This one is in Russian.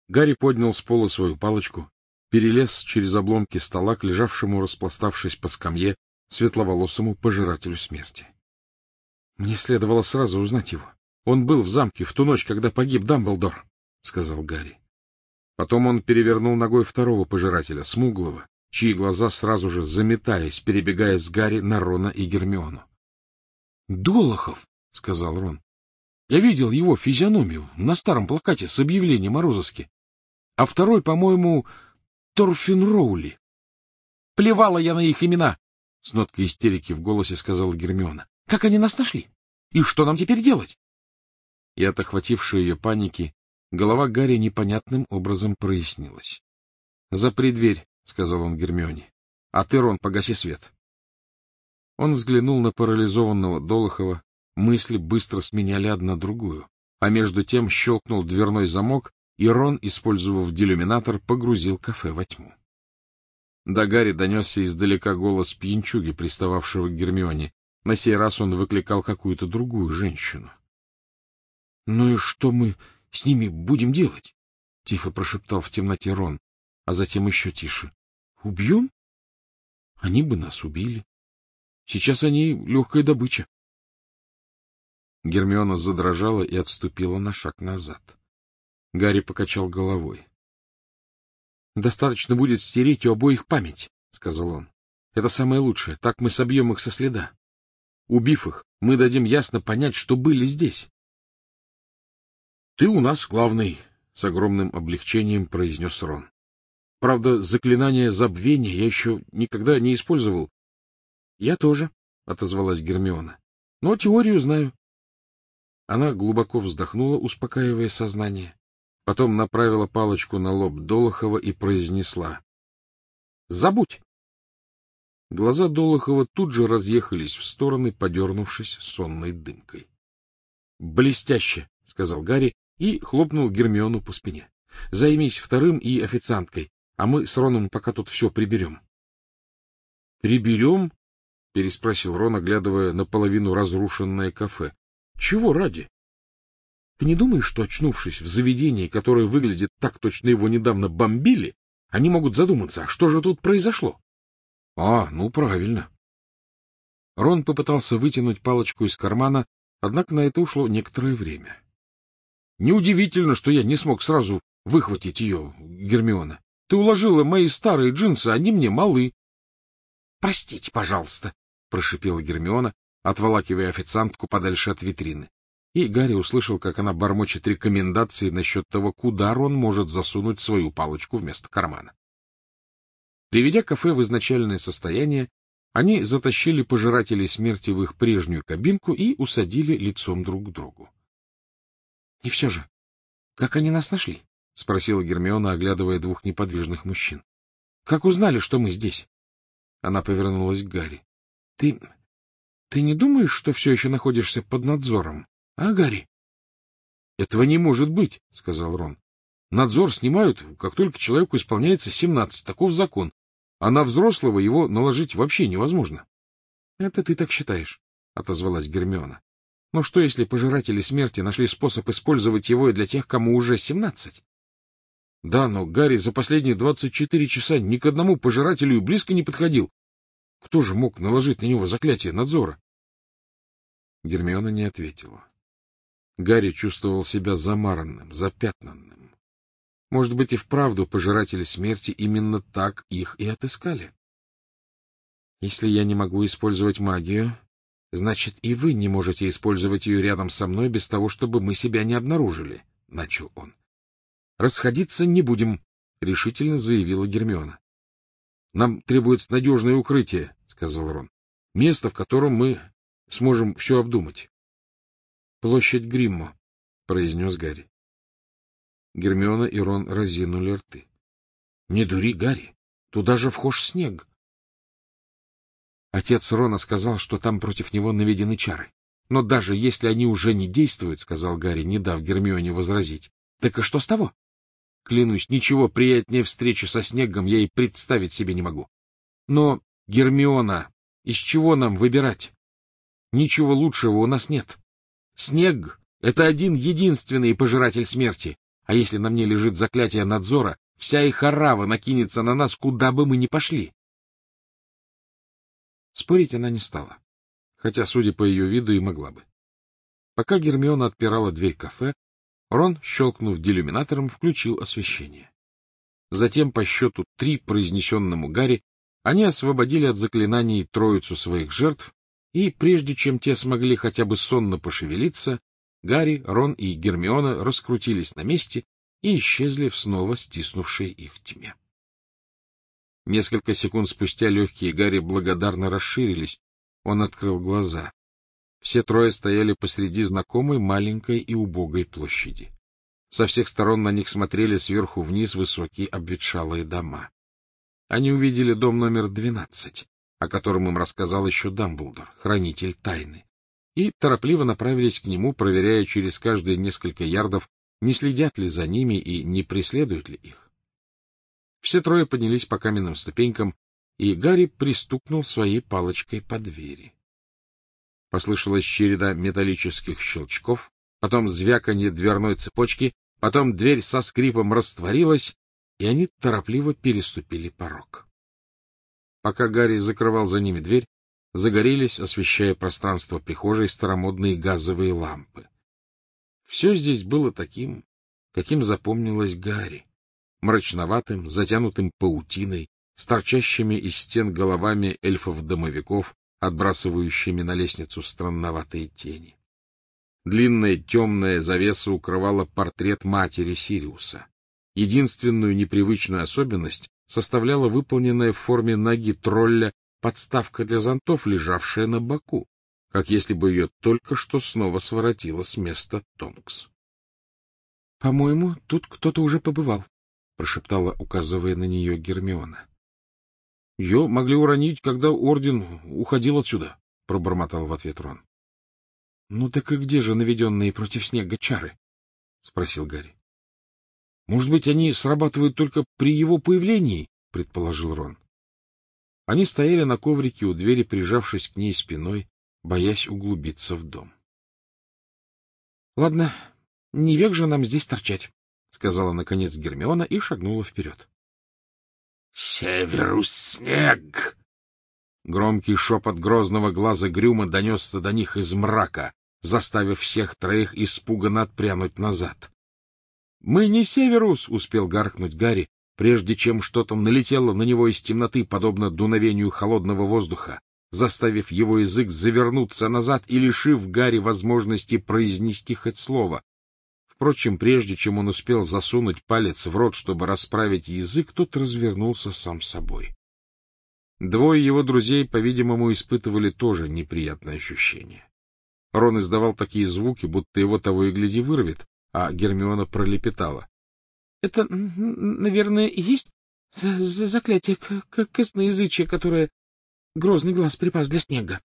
Гарри поднял с пола свою палочку, перелез через обломки стола к лежавшему, распластавшись по скамье, светловолосому пожирателю смерти. — Мне следовало сразу узнать его. Он был в замке в ту ночь, когда погиб Дамблдор, — сказал Гарри. Потом он перевернул ногой второго пожирателя, смуглого, чьи глаза сразу же заметались, перебегая с Гарри на Рона и Гермиону. — Долохов, — сказал Рон. — Я видел его физиономию на старом плакате с объявлением о розыске. А второй, по-моему, Торфин Роули. — Плевала я на их имена! — с ноткой истерики в голосе сказала Гермиона. — Как они нас нашли? И что нам теперь делать? И от охватившей ее паники голова Гарри непонятным образом прояснилась. — Запри дверь, — сказал он Гермионе. — А ты, Рон, погаси свет. Он взглянул на парализованного Долохова. Мысли быстро сменяли одна другую, а между тем щелкнул дверной замок, и Рон, использовав делюминатор, погрузил кафе во тьму. До Гарри донесся издалека голос пьянчуги, пристававшего к Гермионе. На сей раз он выкликал какую-то другую женщину. — Ну и что мы с ними будем делать? — тихо прошептал в темноте Рон, а затем еще тише. — Убьем? Они бы нас убили. Сейчас они легкая добыча. Гермиона задрожала и отступила на шаг назад. Гарри покачал головой. — Достаточно будет стереть у обоих память, — сказал он. — Это самое лучшее, так мы собьем их со следа. Убив их, мы дадим ясно понять, что были здесь. — Ты у нас главный, — с огромным облегчением произнес Рон. — Правда, заклинание забвения я еще никогда не использовал. — Я тоже, — отозвалась Гермиона. — Но теорию знаю. Она глубоко вздохнула, успокаивая сознание, потом направила палочку на лоб Долохова и произнесла: — Забудь! Глаза Долохова тут же разъехались в стороны, подернувшись сонной дымкой. — Блестяще! — сказал Гарри и хлопнул Гермиону по спине. — Займись вторым и официанткой, а мы с Роном пока тут все приберем. — Приберем? — переспросил Рон, оглядывая наполовину разрушенное кафе. — Чего ради? Ты не думаешь, что, очнувшись в заведении, которое выглядит так, точно его недавно бомбили, они могут задуматься, а что же тут произошло? — ну правильно. Рон попытался вытянуть палочку из кармана, однако на это ушло некоторое время. — Неудивительно, что я не смог сразу выхватить ее, Гермиона. Ты уложила мои старые джинсы, они мне малы. — Простите, пожалуйста, — прошипела Гермиона, отволакивая официантку подальше от витрины. И Гарри услышал, как она бормочет рекомендации насчет того, куда Рон может засунуть свою палочку вместо кармана. Приведя кафе в изначальное состояние, они затащили пожирателей смерти в их прежнюю кабинку и усадили лицом друг к другу. — И все же, как они нас нашли? — спросила Гермиона, оглядывая двух неподвижных мужчин. — Как узнали, что мы здесь? Она повернулась к Гарри. — Ты не думаешь, что все еще находишься под надзором, а, Гарри? — Этого не может быть, — сказал Рон. — Надзор снимают, как только человеку исполняется 17, таков закон, а на взрослого его наложить вообще невозможно. — Это ты так считаешь, — отозвалась Гермиона. — Но что, если пожиратели смерти нашли способ использовать его и для тех, кому уже 17? — Да, но Гарри за последние 24 часа ни к одному пожирателю и близко не подходил. Кто же мог наложить на него заклятие надзора? Гермиона не ответила. Гарри чувствовал себя замаранным, запятнанным. Может быть, и вправду пожиратели смерти именно так их и отыскали? — Если я не могу использовать магию, значит, и вы не можете использовать ее рядом со мной без того, чтобы мы себя не обнаружили, — начал он. — Расходиться не будем, — решительно заявила Гермиона. — Нам требуется надежное укрытие, — сказал Рон. — Место, в котором мы сможем все обдумать. — Площадь Гриммо, — произнес Гарри. Гермиона и Рон разинули рты. — Не дури, Гарри, туда же вхож снег. Отец Рона сказал, что там против него наведены чары. Но даже если они уже не действуют, — сказал Гарри, не дав Гермионе возразить, — так и что с того? Клянусь, ничего приятнее встречи со снегом я и представить себе не могу. Но, Гермиона, из чего нам выбирать? Ничего лучшего у нас нет. Снег — это один единственный пожиратель смерти, А если на мне лежит заклятие надзора, вся их орава накинется на нас, куда бы мы ни пошли. Спорить она не стала, хотя, судя по ее виду, и могла бы. Пока Гермиона отпирала дверь кафе, Рон, щелкнув делюминатором, включил освещение. Затем, по счету 3, произнесенному Гарри, они освободили от заклинаний троицу своих жертв, и, прежде чем те смогли хотя бы сонно пошевелиться, Гарри, Рон и Гермиона раскрутились на месте и исчезли в снова стиснувшей их тьме. Несколько секунд спустя легкие Гарри благодарно расширились. Он открыл глаза. Все трое стояли посреди знакомой маленькой и убогой площади. Со всех сторон на них смотрели сверху вниз высокие обветшалые дома. Они увидели дом номер 12, о котором им рассказал еще Дамблдор, хранитель тайны, и торопливо направились к нему, проверяя через каждые несколько ярдов, не следят ли за ними и не преследуют ли их. Все трое поднялись по каменным ступенькам, и Гарри пристукнул своей палочкой по двери. Послышалась череда металлических щелчков, потом звяканье дверной цепочки, потом дверь со скрипом растворилась, и они торопливо переступили порог. Пока Гарри закрывал за ними дверь, загорелись, освещая пространство прихожей, старомодные газовые лампы. Все здесь было таким, каким запомнилось Гарри, мрачноватым, затянутым паутиной, с торчащими из стен головами эльфов-домовиков, отбрасывающими на лестницу странноватые тени. Длинная темная завеса укрывала портрет матери Сириуса. Единственную непривычную особенность составляла выполненная в форме ноги тролля подставка для зонтов, лежавшая на боку, как если бы ее только что снова своротила с места Тонкс. — По-моему, тут кто-то уже побывал, — прошептала, указывая на нее Гермиона. — Ее могли уронить, когда орден уходил отсюда, — пробормотал в ответ Рон. — Ну так и где же наведенные против снега чары? — спросил Гарри. — Может быть, они срабатывают только при его появлении, — предположил Рон. Они стояли на коврике у двери, прижавшись к ней спиной, боясь углубиться в дом. — Ладно, не век же нам здесь торчать, — сказала, наконец, Гермиона и шагнула вперед. — Северус снег! Громкий шепот грозного глаза Грюма донесся до них из мрака, заставив всех троих испуганно отпрянуть назад. — Мы не Северус! — успел гаркнуть Гарри, прежде чем что-то налетело на него из темноты, подобно дуновению холодного воздуха, заставив его язык завернуться назад и лишив Гарри возможности произнести хоть слово. Впрочем, прежде чем он успел засунуть палец в рот, чтобы расправить язык, тот развернулся сам собой. Двое его друзей, по-видимому, испытывали тоже неприятное ощущение. Рон издавал такие звуки, будто его того и гляди вырвет, а Гермиона пролепетала. — Это, наверное, и есть заклятие косноязычия, которое грозный глаз припас для снега.